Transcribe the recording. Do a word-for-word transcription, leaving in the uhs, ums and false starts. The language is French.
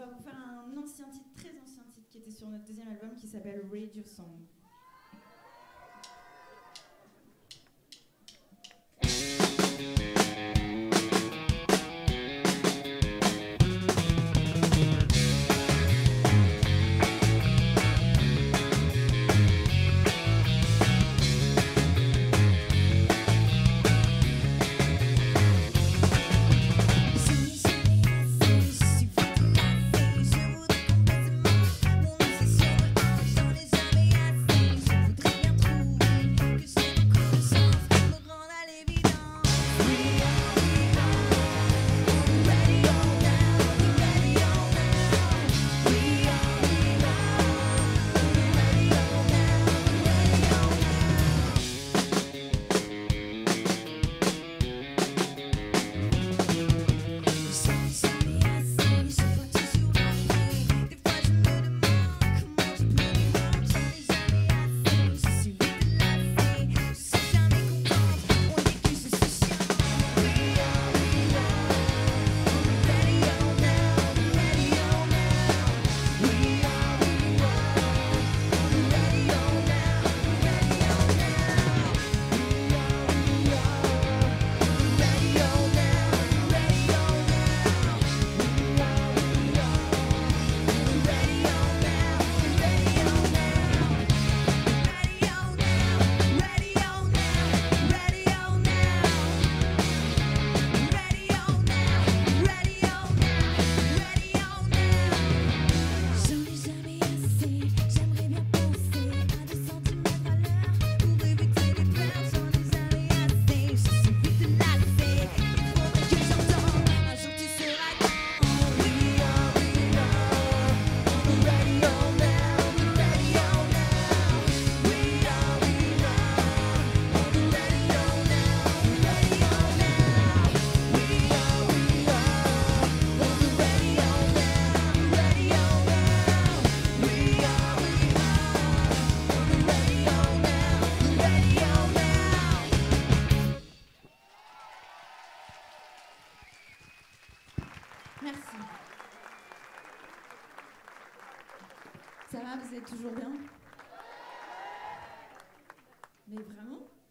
va vous faire un ancien titre, très ancien titre, qui était sur notre deuxième album, qui s'appelle Radio Song. Merci. Ça va, vous êtes toujours bien? Mais vraiment?